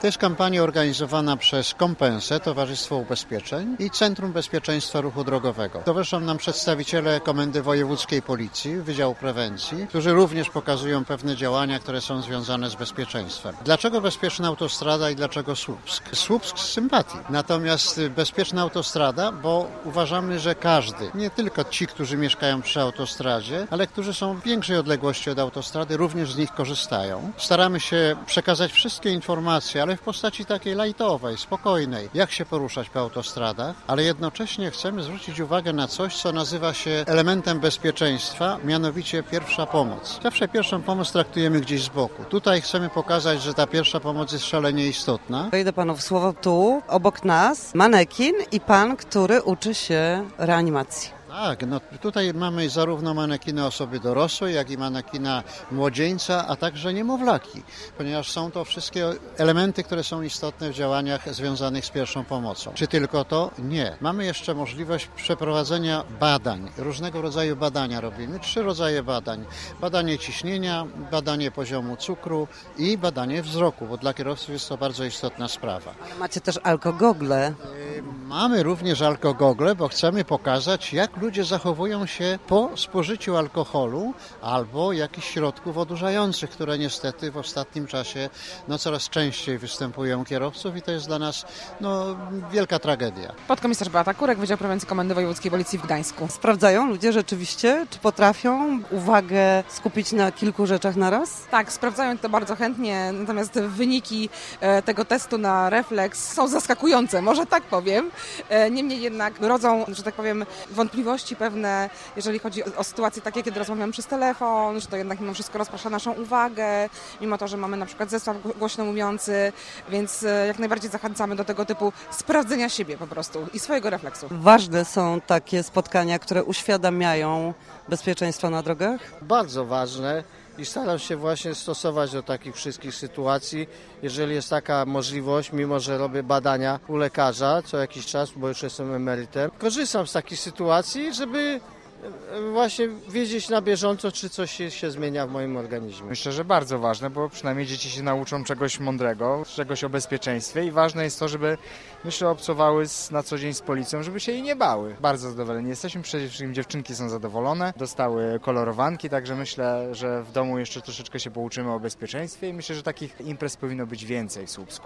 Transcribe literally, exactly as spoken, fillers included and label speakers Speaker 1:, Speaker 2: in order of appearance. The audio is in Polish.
Speaker 1: To jest kampania organizowana przez Kompensę, Towarzystwo Ubezpieczeń i Centrum Bezpieczeństwa Ruchu Drogowego. Towarzyszą nam przedstawiciele Komendy Wojewódzkiej Policji, Wydziału Prewencji, którzy również pokazują pewne działania, które są związane z bezpieczeństwem. Dlaczego bezpieczna autostrada i dlaczego Słupsk? Słupsk z sympatii. Natomiast bezpieczna autostrada, bo uważamy, że każdy, nie tylko ci, którzy mieszkają przy autostradzie, ale którzy są w większej odległości od autostrady, również z nich korzystają. Staramy się przekazać wszystkie informacje, ale w postaci takiej lajtowej, spokojnej, jak się poruszać po autostradach, ale jednocześnie chcemy zwrócić uwagę na coś, co nazywa się elementem bezpieczeństwa, mianowicie pierwsza pomoc. Zawsze pierwszą pomoc traktujemy gdzieś z boku. Tutaj chcemy pokazać, że ta pierwsza pomoc jest szalenie istotna.
Speaker 2: Wejdę panu w słowo. Tu, obok nas, manekin i pan, który uczy się reanimacji.
Speaker 1: Tak, no tutaj mamy zarówno manekiny osoby dorosłej, jak i manekina młodzieńca, a także niemowlaki, ponieważ są to wszystkie elementy, które są istotne w działaniach związanych z pierwszą pomocą. Czy tylko to? Nie. Mamy jeszcze możliwość przeprowadzenia badań. Różnego rodzaju badania robimy. Trzy rodzaje badań. Badanie ciśnienia, badanie poziomu cukru i badanie wzroku, bo dla kierowców jest to bardzo istotna sprawa.
Speaker 2: Macie też alkogogle.
Speaker 1: Mamy również alkogogle, bo chcemy pokazać, jak ludzie zachowują się po spożyciu alkoholu albo jakichś środków odurzających, które niestety w ostatnim czasie no, coraz częściej występują u kierowców i to jest dla nas no, wielka tragedia.
Speaker 3: Podkomisarz Beata Kurek, Wydział Prewencji Komendy Wojewódzkiej Policji w Gdańsku.
Speaker 2: Sprawdzają ludzie rzeczywiście, czy potrafią uwagę skupić na kilku rzeczach naraz?
Speaker 3: Tak, sprawdzają to bardzo chętnie, natomiast wyniki tego testu na refleks są zaskakujące, może tak powiem. Niemniej jednak rodzą, że tak powiem, wątpliwości pewne, jeżeli chodzi o, o sytuacje takie, kiedy rozmawiamy przez telefon, że to jednak mimo wszystko rozprasza naszą uwagę, mimo to, że mamy na przykład zestaw głośno mówiący, więc jak najbardziej zachęcamy do tego typu sprawdzenia siebie po prostu i swojego refleksu.
Speaker 2: Ważne są takie spotkania, które uświadamiają bezpieczeństwo na drogach?
Speaker 4: Bardzo ważne. I staram się właśnie stosować do takich wszystkich sytuacji, jeżeli jest taka możliwość, mimo że robię badania u lekarza co jakiś czas, bo już jestem emerytem. Korzystam z takich sytuacji, żeby właśnie wiedzieć na bieżąco, czy coś się, się zmienia w moim organizmie.
Speaker 5: Myślę, że bardzo ważne, bo przynajmniej dzieci się nauczą czegoś mądrego, czegoś o bezpieczeństwie i ważne jest to, żeby myślę obcowały z, na co dzień z policją, żeby się jej nie bały. Bardzo zadowoleni jesteśmy, przede wszystkim dziewczynki są zadowolone, dostały kolorowanki, także myślę, że w domu jeszcze troszeczkę się pouczymy o bezpieczeństwie i myślę, że takich imprez powinno być więcej w Słupsku.